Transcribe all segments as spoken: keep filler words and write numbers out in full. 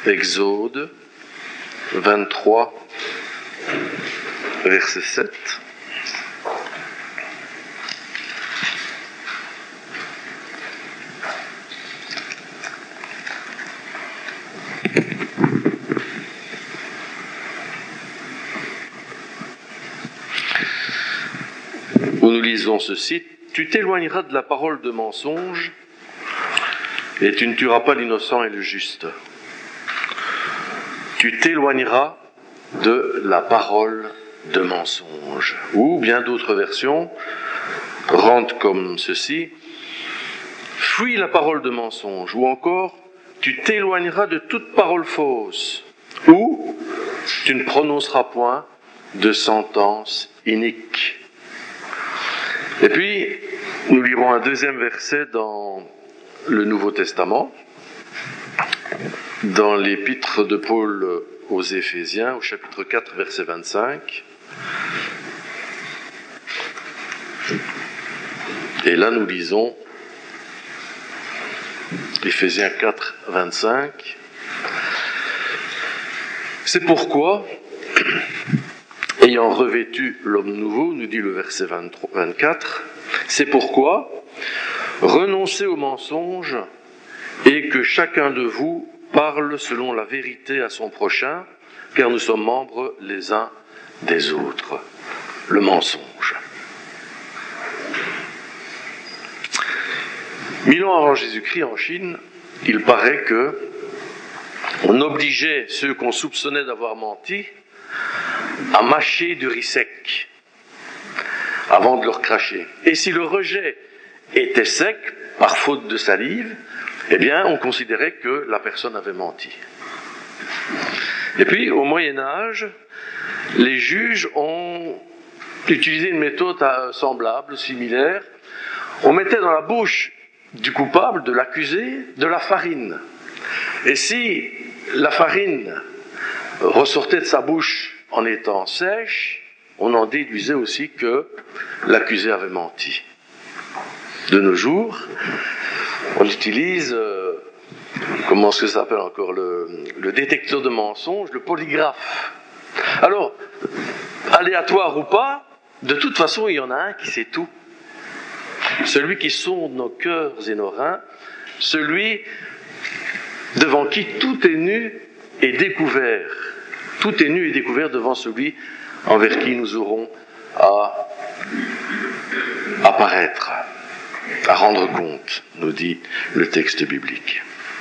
Exode vingt-trois, verset sept. Où nous lisons ceci: tu t'éloigneras de la parole de mensonge et tu ne tueras pas l'innocent et le juste. Tu t'éloigneras de la parole de mensonge. Ou bien d'autres versions rendent comme ceci: fuis la parole de mensonge. Ou encore, tu t'éloigneras de toute parole fausse. Ou tu ne prononceras point de sentence inique. Et puis, nous lirons un deuxième verset dans le Nouveau Testament, dans l'épître de Paul aux Éphésiens, au chapitre quatre, verset vingt-cinq. Et là, nous lisons Éphésiens quatre, vingt-cinq. C'est pourquoi, ayant revêtu l'homme nouveau, nous dit le verset vingt-trois, vingt-quatre, c'est pourquoi renoncez au mensonge et que chacun de vous parle selon la vérité à son prochain, car nous sommes membres les uns des autres. Le mensonge. Mille ans avant Jésus-Christ, en Chine, il paraît que on obligeait ceux qu'on soupçonnait d'avoir menti à mâcher du riz sec avant de le recracher. Et si le rejet était sec, par faute de salive, eh bien, on considérait que la personne avait menti. Et puis, au Moyen-Âge, les juges ont utilisé une méthode semblable, similaire. On mettait dans la bouche du coupable, de l'accusé, de la farine. Et si la farine ressortait de sa bouche en étant sèche, on en déduisait aussi que l'accusé avait menti. De nos jours, on utilise, euh, comment est-ce que ça s'appelle encore, le, le détecteur de mensonges, le polygraphe. Alors, aléatoire ou pas, de toute façon, il y en a un qui sait tout. Celui qui sonde nos cœurs et nos reins, celui devant qui tout est nu et découvert. Tout est nu et découvert devant celui envers qui nous aurons à apparaître, à rendre compte, nous dit le texte biblique.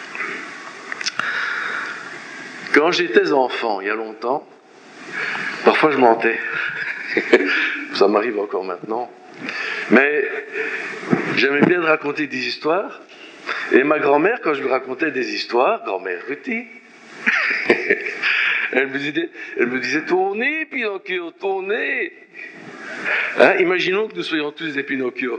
Quand j'étais enfant, il y a longtemps, parfois je mentais. Ça m'arrive encore maintenant. Mais j'aimais bien de raconter des histoires. Et ma grand-mère, quand je lui racontais des histoires, grand-mère Ruthie, elle me disait, elle me disait tournez, Pinocchio, tournez. Hein, imaginons que nous soyons tous des Pinocchio.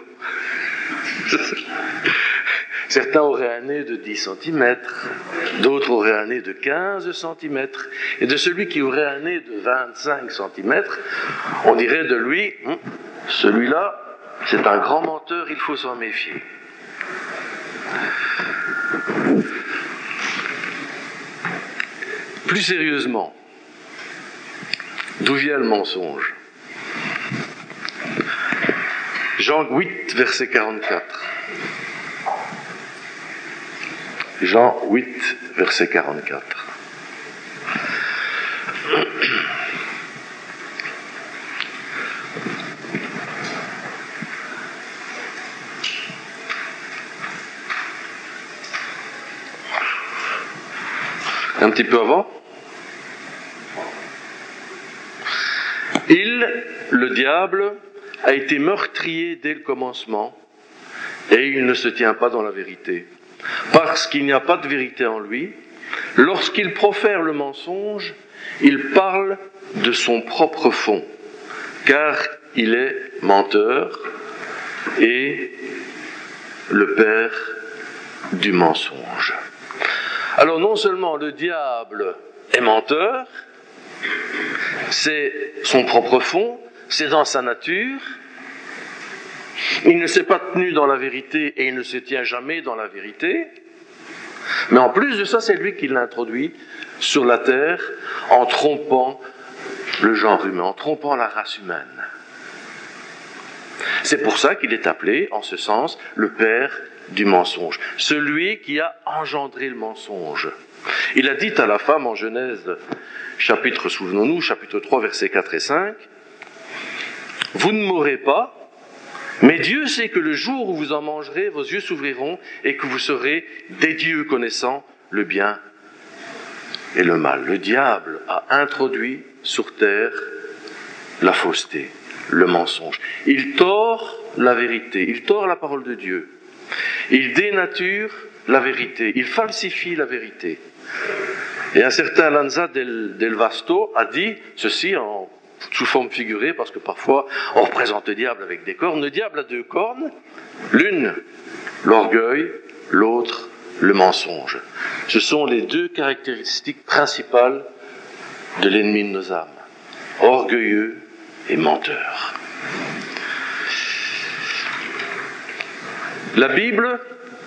Certains auraient un nez de dix centimètres, d'autres auraient un nez de quinze centimètres, et de celui qui aurait un nez de vingt-cinq centimètres, on dirait de lui, hm, celui-là, c'est un grand menteur, il faut s'en méfier. Plus sérieusement, d'où vient le mensonge ? Jean huit, verset quarante-quatre. Jean huit, verset quarante-quatre. Un petit peu avant. Il, le diable, a été meurtrier dès le commencement, et il ne se tient pas dans la vérité. Parce qu'il n'y a pas de vérité en lui, lorsqu'il profère le mensonge, il parle de son propre fond, car il est menteur et le père du mensonge. Alors non seulement le diable est menteur, c'est son propre fond, c'est dans sa nature, il ne s'est pas tenu dans la vérité et il ne se tient jamais dans la vérité, Mais en plus de ça, c'est lui qui l'introduit sur la terre en trompant le genre humain, en trompant la race humaine. C'est pour ça qu'il est appelé, en ce sens, le père du mensonge. Celui qui a engendré le mensonge. Il a dit à la femme en Genèse, chapitre, souvenons-nous, chapitre trois, versets quatre et cinq, « Vous ne mourrez pas, mais Dieu sait que le jour où vous en mangerez, vos yeux s'ouvriront et que vous serez des dieux connaissant le bien et le mal. » Le diable a introduit sur terre la fausseté, le mensonge. Il tord la vérité, il tord la parole de Dieu. Il dénature la vérité, il falsifie la vérité. Et un certain Lanza del, del Vasto a dit ceci en sous forme figurée, parce que parfois on représente le diable avec des cornes. Le diable a deux cornes, l'une l'orgueil, l'autre le mensonge. Ce sont les deux caractéristiques principales de l'ennemi de nos âmes, orgueilleux et menteur. La Bible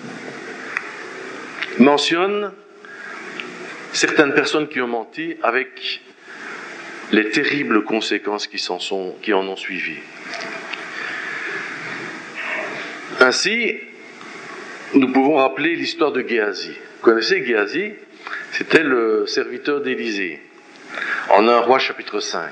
mentionne certaines personnes qui ont menti avec les terribles conséquences qui, s'en sont, qui en ont suivi. Ainsi, nous pouvons rappeler l'histoire de Géasi. Vous connaissez Géasi? C'était le serviteur d'Élisée, en un roi chapitre cinq.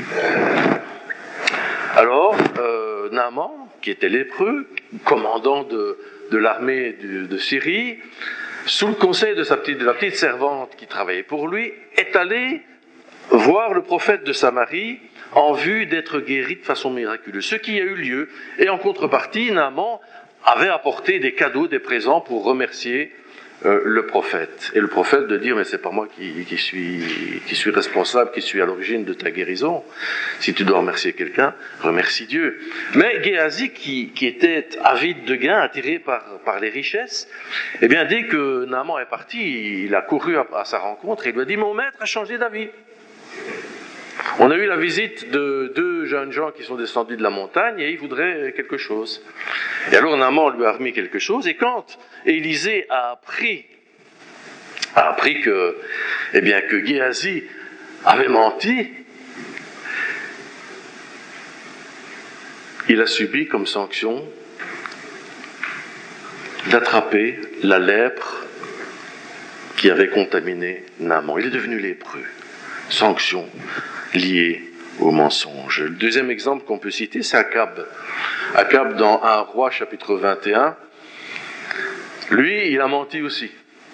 Alors, euh, Naaman, qui était lépreux, commandant de, de l'armée de, de Syrie, sous le conseil de, sa petite, de la petite servante qui travaillait pour lui, est allé voir le prophète de Samarie en vue d'être guéri de façon miraculeuse. Ce qui a eu lieu, et en contrepartie, Naaman avait apporté des cadeaux, des présents pour remercier euh, le prophète. Et le prophète de dire, mais c'est pas moi qui, qui, suis, qui suis responsable, qui suis à l'origine de ta guérison. Si tu dois remercier quelqu'un, remercie Dieu. Mais Géasi, qui, qui était avide de gain, attiré par, par les richesses, eh bien, dès que Naaman est parti, il a couru à, à sa rencontre et il lui a dit, mon maître a changé d'avis. On a eu la visite de deux jeunes gens qui sont descendus de la montagne et ils voudraient quelque chose. Et alors Naaman lui a remis quelque chose, et quand Élisée a appris, a appris que, eh bien, que Géasi avait menti, il a subi comme sanction d'attraper la lèpre qui avait contaminé Naaman. Il est devenu lépreux. Sanction liée au mensonge. Le deuxième exemple qu'on peut citer, c'est Akab. Akab, dans un roi, chapitre vingt et un, lui, il a menti aussi.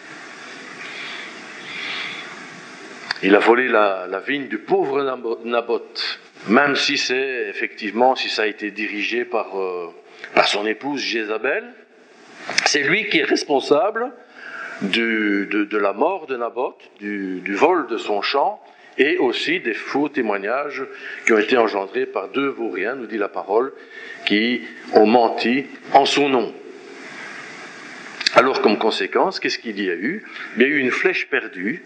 Il a volé la, la vigne du pauvre Naboth, même si c'est, effectivement, si ça a été dirigé par, euh, par son épouse Jézabel, c'est lui qui est responsable du, de, de la mort de Naboth, du, du vol de son champ, et aussi des faux témoignages qui ont été engendrés par deux vauriens, nous dit la parole, qui ont menti en son nom. Alors, comme conséquence, qu'est-ce qu'il y a eu? Il y a eu une flèche perdue,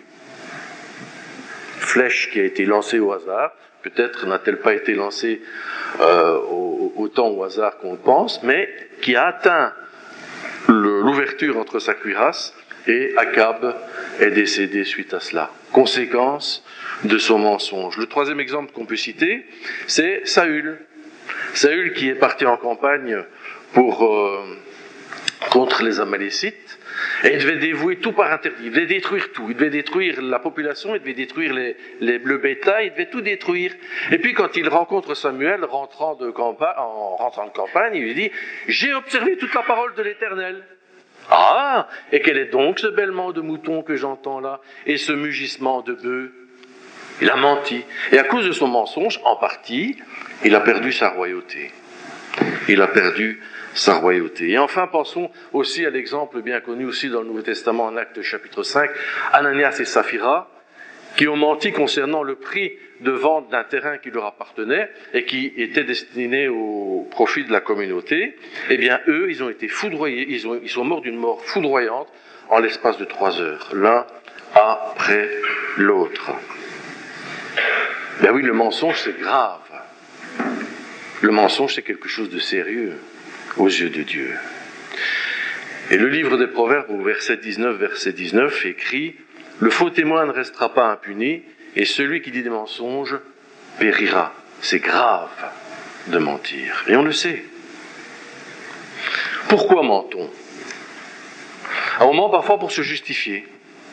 flèche qui a été lancée au hasard, peut-être n'a-t-elle pas été lancée euh, autant au hasard qu'on le pense, mais qui a atteint le, l'ouverture entre sa cuirasse, et Akab est décédé suite à cela. Conséquence de son mensonge. Le troisième exemple qu'on peut citer, c'est Saül. Saül qui est parti en campagne pour, euh, contre les Amalécites, et il devait dévouer tout par interdit, il devait détruire tout, il devait détruire la population, il devait détruire les, les, le bétail, il devait tout détruire. Et puis quand il rencontre Samuel, rentrant de campagne, en rentrant de campagne, il lui dit « J'ai observé toute la parole de l'Éternel. » Ah, et quel est donc ce bêlement de mouton que j'entends là, et ce mugissement de bœuf? Il a menti. Et à cause de son mensonge, en partie, il a perdu sa royauté. Il a perdu sa royauté. Et enfin, pensons aussi à l'exemple bien connu aussi dans le Nouveau Testament, en Actes chapitre cinq, Ananias et Saphira, qui ont menti concernant le prix de vente d'un terrain qui leur appartenait et qui était destiné au profit de la communauté. Eh bien, eux, ils ont été foudroyés, ils, ont, ils sont morts d'une mort foudroyante en l'espace de trois heures, l'un après l'autre. Ben oui, le mensonge, c'est grave. Le mensonge, c'est quelque chose de sérieux aux yeux de Dieu. Et le livre des Proverbes, au verset dix-neuf, verset dix-neuf, écrit « Le faux témoin ne restera pas impuni, et celui qui dit des mensonges périra. » C'est grave de mentir, et on le sait. Pourquoi ment-on? On ment parfois pour se justifier.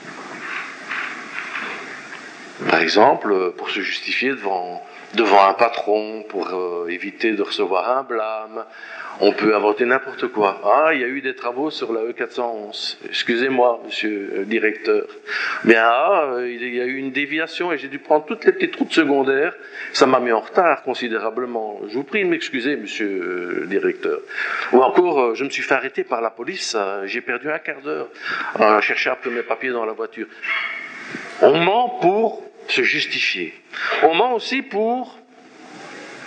Par exemple, pour se justifier devant, devant un patron, pour euh, éviter de recevoir un blâme. On peut inventer n'importe quoi. Ah, il y a eu des travaux sur la E quatre cent onze. Excusez-moi, monsieur le directeur. Bien, ah, il y a eu une déviation et j'ai dû prendre toutes les petites routes secondaires. Ça m'a mis en retard considérablement. Je vous prie de m'excuser, monsieur le directeur. Ou encore, je me suis fait arrêter par la police. J'ai perdu un quart d'heure à chercher un peu mes papiers dans la voiture. On ment pour se justifier. On ment aussi pour... Pourquoi ?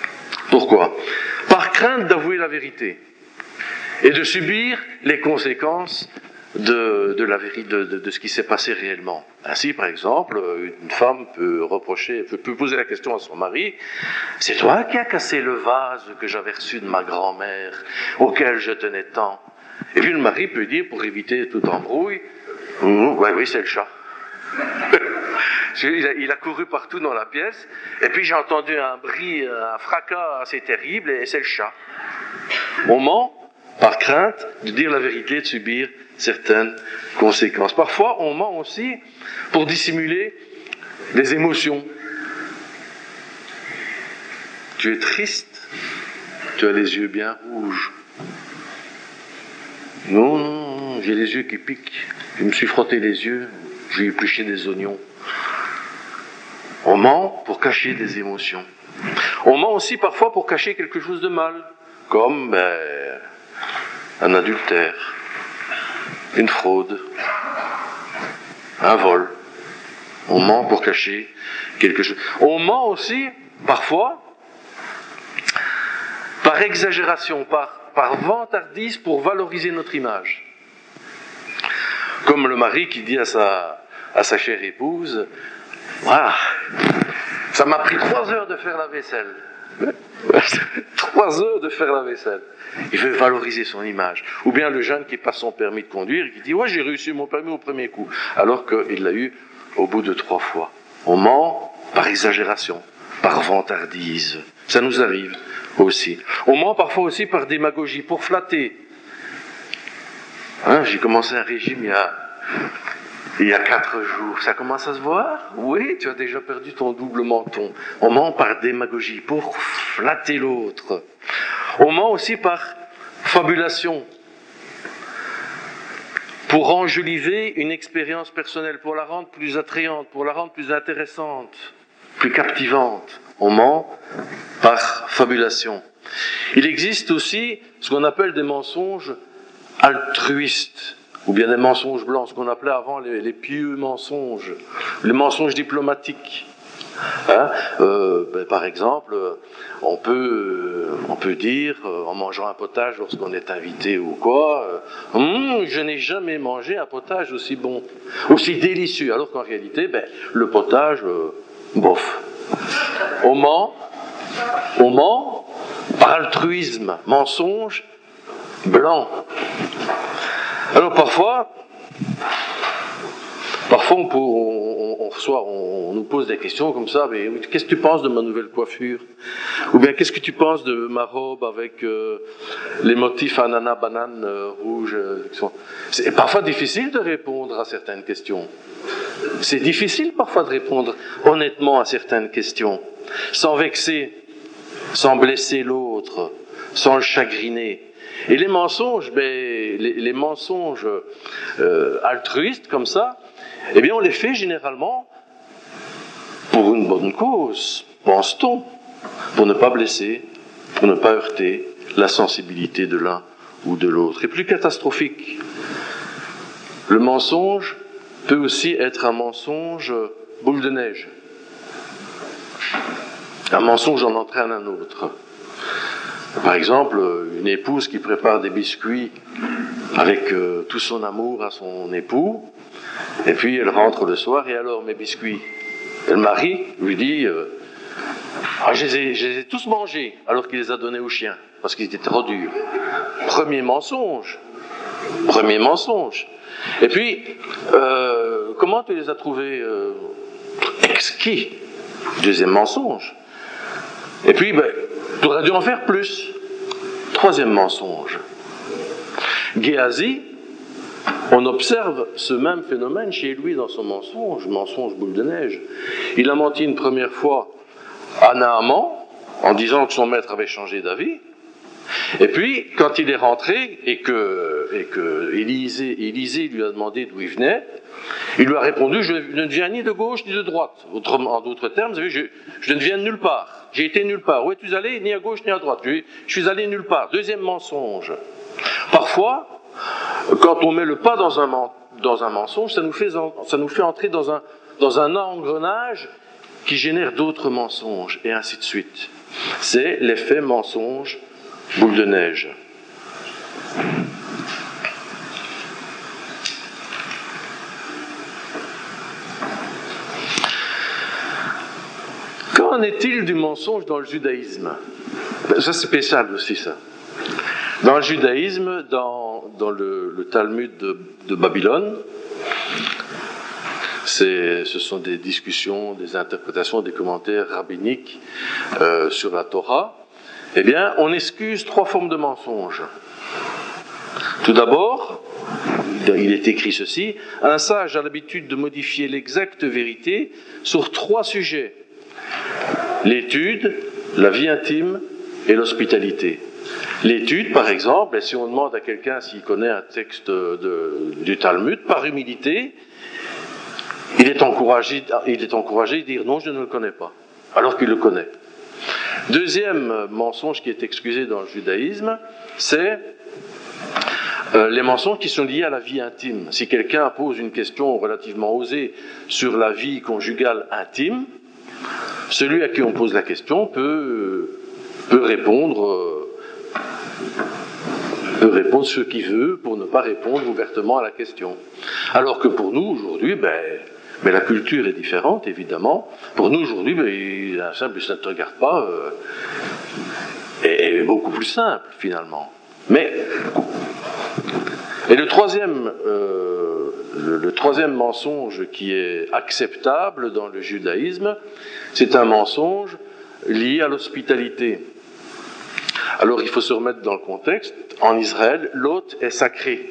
Par crainte d'avouer la vérité et de subir les conséquences de, de, la vérité, de, de, de ce qui s'est passé réellement. Ainsi, par exemple, une femme peut reprocher, peut, peut poser la question à son mari, « C'est toi qui as cassé le vase que j'avais reçu de ma grand-mère, auquel je tenais tant ?» Et puis le mari peut dire, pour éviter toute embrouille, « Oui, oui, c'est le chat. » Il a, il a couru partout dans la pièce, et puis j'ai entendu un bruit, un fracas assez terrible, et c'est le chat. On ment par crainte de dire la vérité, de subir certaines conséquences. Parfois, on ment aussi pour dissimuler des émotions. Tu es triste, tu as les yeux bien rouges. Non, non, non, j'ai les yeux qui piquent. Je me suis frotté les yeux, j'ai épluché des oignons. On ment pour cacher des émotions. On ment aussi parfois pour cacher quelque chose de mal, comme ben, un adultère, une fraude, un vol. On ment pour cacher quelque chose. On ment aussi parfois par exagération, par, par vantardise pour valoriser notre image. Comme le mari qui dit à sa, à sa chère épouse, ah, ça m'a pris trois heures de faire la vaisselle. Trois heures de faire la vaisselle. Il veut valoriser son image. Ou bien le jeune qui passe son permis de conduire et qui dit « Ouais, j'ai réussi mon permis au premier coup », alors qu'il l'a eu au bout de trois fois. On ment par exagération, par vantardise. Ça nous arrive aussi. On ment parfois aussi par démagogie, pour flatter. Hein, j'ai commencé un régime il y a... Il y a quatre jours, ça commence à se voir? Oui, tu as déjà perdu ton double menton. On ment par démagogie, pour flatter l'autre. On ment aussi par fabulation, pour enjoliver une expérience personnelle, pour la rendre plus attrayante, pour la rendre plus intéressante, plus captivante. On ment par fabulation. Il existe aussi ce qu'on appelle des mensonges altruistes, ou bien des mensonges blancs, ce qu'on appelait avant les, les pieux mensonges, les mensonges diplomatiques. Hein euh, ben, par exemple, on peut, on peut dire, euh, en mangeant un potage lorsqu'on est invité ou quoi, euh, hum, je n'ai jamais mangé un potage aussi bon, aussi délicieux, alors qu'en réalité, ben, le potage, euh, bof. On ment, on ment par altruisme, mensonge blanc. Alors parfois, parfois on, peut, on, on, reçoit, on, on nous pose des questions comme ça, mais qu'est-ce que tu penses de ma nouvelle coiffure? Ou bien qu'est-ce que tu penses de ma robe avec euh, les motifs ananas, banane, euh, rouge euh, sont... C'est parfois difficile de répondre à certaines questions. C'est difficile parfois de répondre honnêtement à certaines questions, sans vexer, sans blesser l'autre, sans le chagriner. Et les mensonges, ben, les, les mensonges euh, altruistes comme ça, eh bien on les fait généralement pour une bonne cause, pense-t-on, pour ne pas blesser, pour ne pas heurter la sensibilité de l'un ou de l'autre. Et plus catastrophique, le mensonge peut aussi être un mensonge boule de neige. Un mensonge en entraîne un autre. Par exemple, une épouse qui prépare des biscuits avec euh, tout son amour à son époux, et puis elle rentre le soir, et alors mes biscuits? Et le mari lui dit euh, ah, je, les ai, je les ai tous mangés, alors qu'il les a donnés aux chiens, parce qu'ils étaient trop durs. Premier mensonge. Premier mensonge. Et puis, euh, comment tu les as trouvés euh, exquis? Deuxième mensonge. Et puis, ben, tu aurais dû en faire plus. Troisième mensonge. Géasi, on observe ce même phénomène chez lui dans son mensonge, mensonge boule de neige. Il a menti une première fois à Naaman, en disant que son maître avait changé d'avis. Et puis, quand il est rentré et que, et que Élisée, Élisée lui a demandé d'où il venait, il lui a répondu, je ne viens ni de gauche ni de droite. Autrement, en d'autres termes, vous savez, je, je ne viens de nulle part. J'ai été nulle part. Où es-tu allé? Ni à gauche ni à droite. Je, je suis allé nulle part. Deuxième mensonge. Parfois, quand on met le pas dans un, dans un mensonge, ça nous fait, ça nous fait entrer dans un, dans un engrenage qui génère d'autres mensonges, et ainsi de suite. C'est l'effet mensonge boule de neige. Qu'en est-il du mensonge dans le judaïsme? Ben, ça, c'est spécial aussi, ça. Dans le judaïsme, dans, dans le, le Talmud de, de Babylone, c'est, ce sont des discussions, des interprétations, des commentaires rabbiniques euh, sur la Torah. Eh bien, on excuse trois formes de mensonges. Tout d'abord, il est écrit ceci, un sage a l'habitude de modifier l'exacte vérité sur trois sujets: l'étude, la vie intime et l'hospitalité. L'étude, par exemple, et si on demande à quelqu'un s'il connaît un texte de, du Talmud, par humilité, il est encouragé, il est encouragé de dire non, je ne le connais pas, alors qu'il le connaît. Deuxième mensonge qui est excusé dans le judaïsme, c'est euh, les mensonges qui sont liés à la vie intime. Si quelqu'un pose une question relativement osée sur la vie conjugale intime, celui à qui on pose la question peut, peut répondre, euh, peut répondre ce qu'il veut pour ne pas répondre ouvertement à la question. Alors que pour nous, aujourd'hui, ben, mais la culture est différente, évidemment. Pour nous, aujourd'hui, ben, un simple « ça ne te regarde pas euh, » est beaucoup plus simple, finalement. Mais, et le troisième, euh, le, le troisième mensonge qui est acceptable dans le judaïsme, c'est un mensonge lié à l'hospitalité. Alors, il faut se remettre dans le contexte. En Israël, l'hôte est sacré.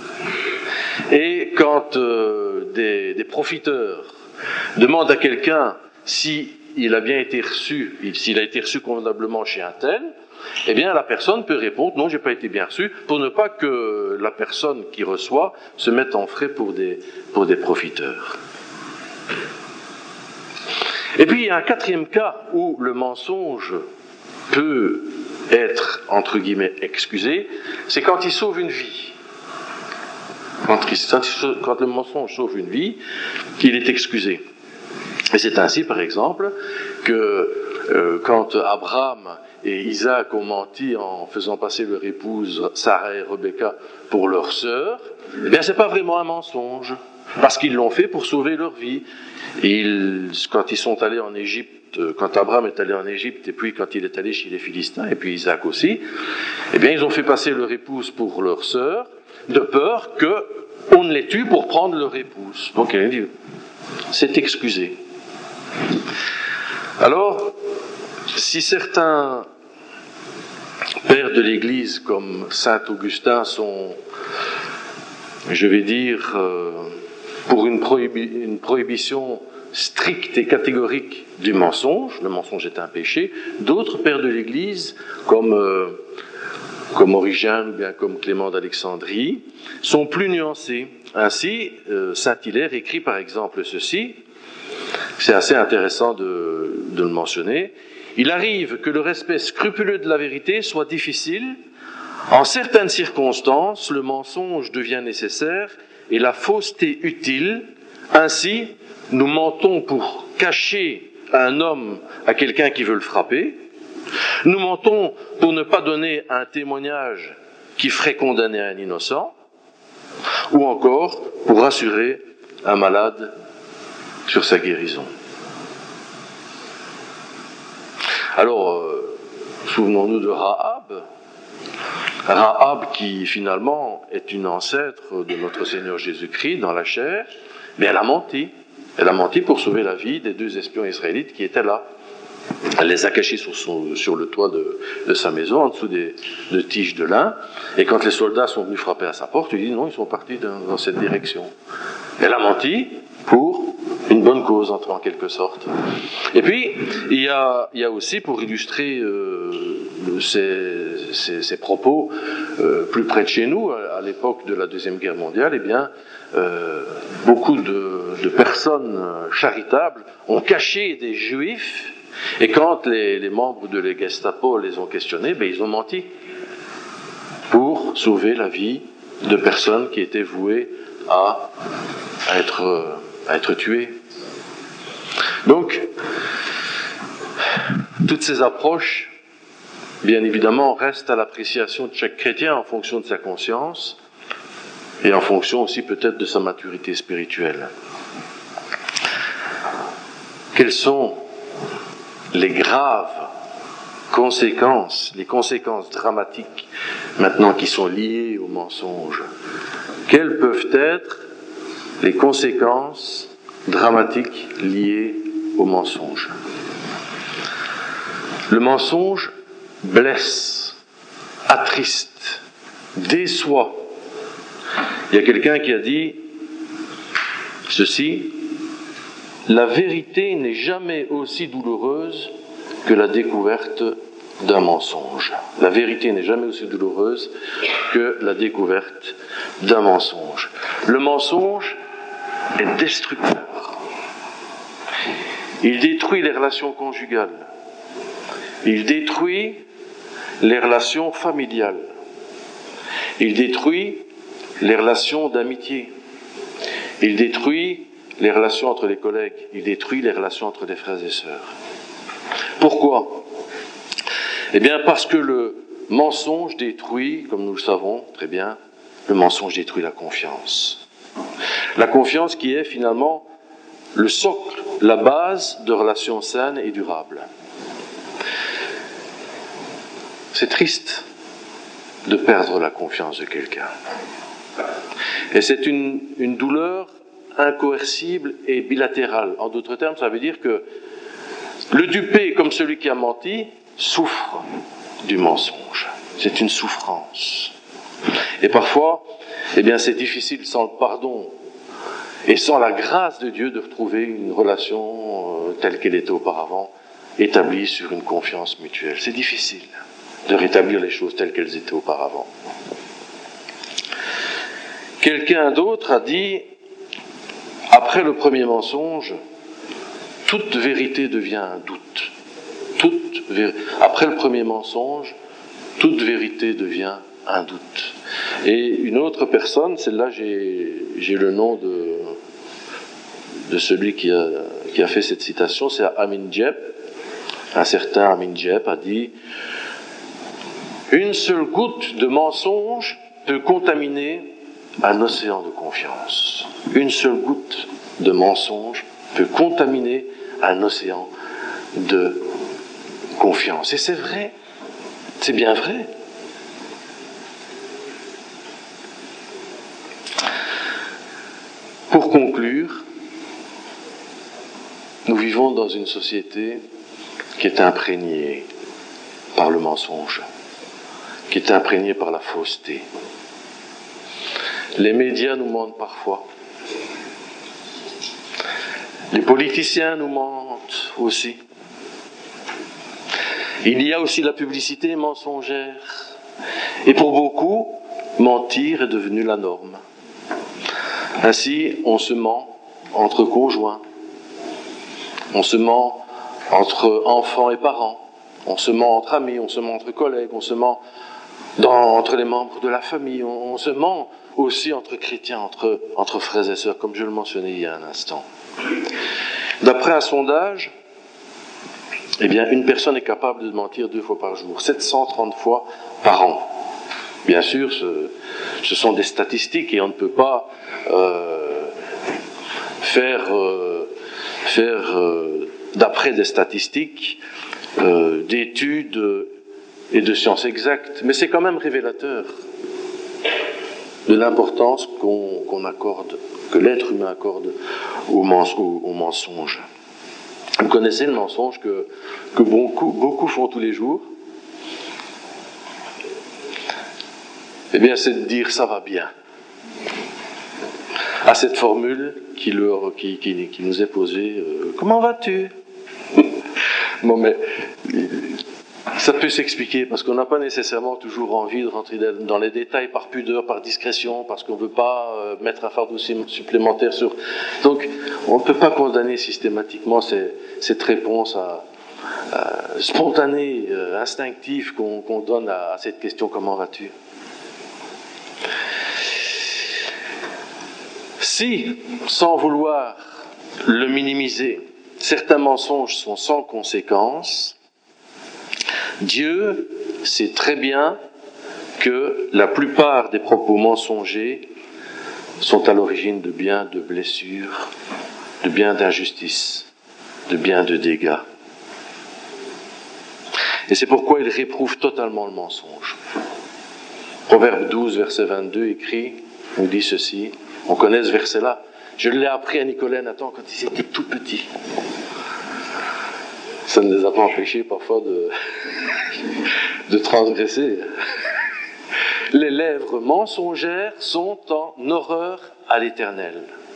Et quand euh, des, des profiteurs demandent à quelqu'un s'il a bien été reçu, s'il a été reçu convenablement chez un tel, eh bien la personne peut répondre non, j'ai pas été bien reçu, pour ne pas que la personne qui reçoit se mette en frais pour des, pour des profiteurs. Et puis il y a un quatrième cas où le mensonge peut être, entre guillemets, excusé, c'est quand il sauve une vie. Quand, quand le mensonge sauve une vie, il est excusé. Et c'est ainsi, par exemple, que euh, quand Abraham et Isaac ont menti en faisant passer leur épouse Sarah et Rebecca pour leur sœur, eh bien, c'est pas vraiment un mensonge, parce qu'ils l'ont fait pour sauver leur vie. Et ils, quand ils sont allés en Égypte, quand Abraham est allé en Égypte, et puis quand il est allé chez les Philistins, et puis Isaac aussi, eh bien, ils ont fait passer leur épouse pour leur sœur, de peur qu'on ne les tue pour prendre leur épouse. Donc, c'est excusé. Alors, si certains pères de l'Église, comme saint Augustin, sont, je vais dire, euh, pour une, prohibi- une prohibition stricte et catégorique du mensonge, le mensonge est un péché, d'autres pères de l'Église, comme... Euh, comme Origène ou bien comme Clément d'Alexandrie, sont plus nuancés. Ainsi, euh, saint Hilaire écrit par exemple ceci, c'est assez intéressant de, de le mentionner, « Il arrive que le respect scrupuleux de la vérité soit difficile. En certaines circonstances, le mensonge devient nécessaire et la fausseté utile. Ainsi, nous mentons pour cacher un homme à quelqu'un qui veut le frapper. Nous mentons pour ne pas donner un témoignage qui ferait condamner un innocent, ou encore pour rassurer un malade sur sa guérison. » Alors, euh, souvenons-nous de Rahab. Rahab, qui finalement est une ancêtre de notre Seigneur Jésus-Christ dans la chair, mais elle a menti. Elle a menti pour sauver la vie des deux espions israélites qui étaient là. Elle les a cachés sur, son, sur le toit de, de sa maison, en dessous des, de tiges de lin. Et quand les soldats sont venus frapper à sa porte, il dit non, ils sont partis dans, dans cette direction. Elle a menti pour une bonne cause, en quelque sorte. Et puis, il y a, il y a aussi, pour illustrer euh, ces, ces, ces propos euh, plus près de chez nous, à, à l'époque de la Deuxième Guerre mondiale, eh bien, euh, beaucoup de, de personnes charitables ont caché des Juifs. Et quand les, les membres de la Gestapo les ont questionnés, ben ils ont menti pour sauver la vie de personnes qui étaient vouées à, à, être, à être tuées. Donc, toutes ces approches, bien évidemment, restent à l'appréciation de chaque chrétien en fonction de sa conscience et en fonction aussi peut-être de sa maturité spirituelle. Quelles sont les graves conséquences, les conséquences dramatiques maintenant qui sont liées au mensonge? Quelles peuvent être les conséquences dramatiques liées au mensonge? Le mensonge blesse, attriste, déçoit. Il y a quelqu'un qui a dit ceci: la vérité n'est jamais aussi douloureuse que la découverte d'un mensonge. La vérité n'est jamais aussi douloureuse que la découverte d'un mensonge. Le mensonge est destructeur. Il détruit les relations conjugales. Il détruit les relations familiales. Il détruit les relations d'amitié. Il détruit les relations entre les collègues. Il détruit les relations entre les frères et sœurs. Pourquoi? Eh bien parce que le mensonge détruit, comme nous le savons très bien, le mensonge détruit la confiance. La confiance qui est finalement le socle, la base de relations saines et durables. C'est triste de perdre la confiance de quelqu'un. Et c'est une, une douleur incoercible et bilatérale. En d'autres termes, ça veut dire que le dupé, comme celui qui a menti, souffre du mensonge. C'est une souffrance. Et parfois, eh bien, c'est difficile sans le pardon et sans la grâce de Dieu de retrouver une relation euh, telle qu'elle était auparavant, établie sur une confiance mutuelle. C'est difficile de rétablir les choses telles qu'elles étaient auparavant. Quelqu'un d'autre a dit, après le premier mensonge, toute vérité devient un doute. Toute vé... Après le premier mensonge, toute vérité devient un doute. Et une autre personne, celle-là, j'ai, j'ai le nom de, de celui qui a, qui a fait cette citation, c'est Amin Djeb. Un certain Amin Djeb a dit « Une seule goutte de mensonge peut contaminer un océan de confiance. Une seule goutte de mensonge peut contaminer un océan de confiance. » Et c'est vrai, c'est bien vrai. Pour conclure, nous vivons dans une société qui est imprégnée par le mensonge, qui est imprégnée par la fausseté. Les médias nous mentent parfois. Les politiciens nous mentent aussi. Il y a aussi la publicité mensongère. Et pour beaucoup, mentir est devenu la norme. Ainsi, on se ment entre conjoints. On se ment entre enfants et parents. On se ment entre amis, on se ment entre collègues, on se ment dans, entre les membres de la famille. On, on se ment aussi entre chrétiens, entre, entre frères et sœurs, comme je le mentionnais il y a un instant. D'après un sondage, eh bien, une personne est capable de mentir deux fois par jour, sept cent trente fois par an. Bien sûr, ce, ce sont des statistiques et on ne peut pas euh, faire, euh, faire euh, d'après des statistiques, euh, d'études et de sciences exactes, mais c'est quand même révélateur de l'importance qu'on qu'on accorde, que l'être humain accorde au, mens au, au mensonge. Vous connaissez le mensonge que, que beaucoup, beaucoup font tous les jours? Eh bien, c'est de dire « ça va bien » à cette formule qui, leur, qui, qui, qui nous est posée euh, « comment vas-tu » Bon, mais ça peut s'expliquer parce qu'on n'a pas nécessairement toujours envie de rentrer dans les détails par pudeur, par discrétion, parce qu'on ne veut pas euh, mettre un fardeau supplémentaire sur... Donc, on ne peut pas condamner systématiquement ces, cette réponse à, à, spontanée, euh, instinctive qu'on qu'on donne à, à cette question « comment vas-tu » Si, sans vouloir le minimiser, certains mensonges sont sans conséquence, Dieu sait très bien que la plupart des propos mensongers sont à l'origine de bien de blessures, de bien d'injustices, de bien de dégâts. Et c'est pourquoi il réprouve totalement le mensonge. Proverbe douze, verset vingt-deux, écrit, nous dit ceci, on connaît ce verset-là, je l'ai appris à Nicolas et Nathan quand ils étaient tout petits. Ça ne les a pas empêchés parfois de, de transgresser. Les lèvres mensongères sont en horreur à l'Éternel.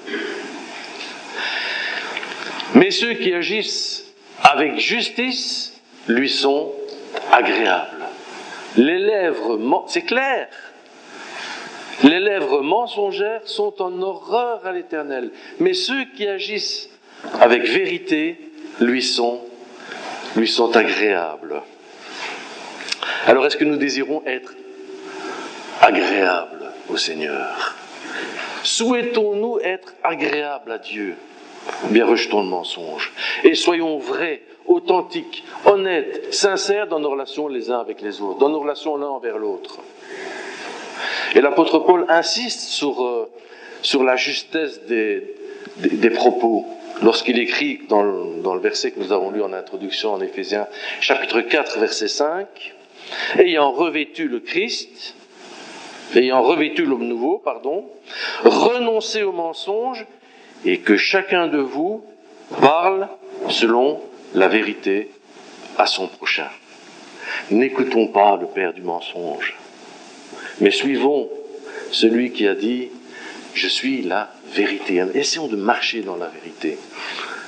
Mais ceux qui agissent avec justice lui sont agréables. Les lèvres, c'est clair, les lèvres mensongères sont en horreur à l'Éternel. Mais ceux qui agissent avec vérité lui sont lui sont agréables. Alors, est-ce que nous désirons être agréables au Seigneur? Souhaitons-nous être agréables à Dieu? Bien, rejetons le mensonge et soyons vrais, authentiques, honnêtes, sincères dans nos relations les uns avec les autres, dans nos relations l'un envers l'autre. Et l'apôtre Paul insiste sur, euh, sur la justesse des, des, des propos. Lorsqu'il écrit dans le, dans le verset que nous avons lu en introduction en Éphésiens, chapitre quatre, verset cinq, « Ayant revêtu le Christ, ayant revêtu l'homme nouveau, pardon, renoncez au mensonge et que chacun de vous parle selon la vérité à son prochain. » N'écoutons pas le père du mensonge, mais suivons celui qui a dit « Je suis la vérité ». Essayons de marcher dans la vérité.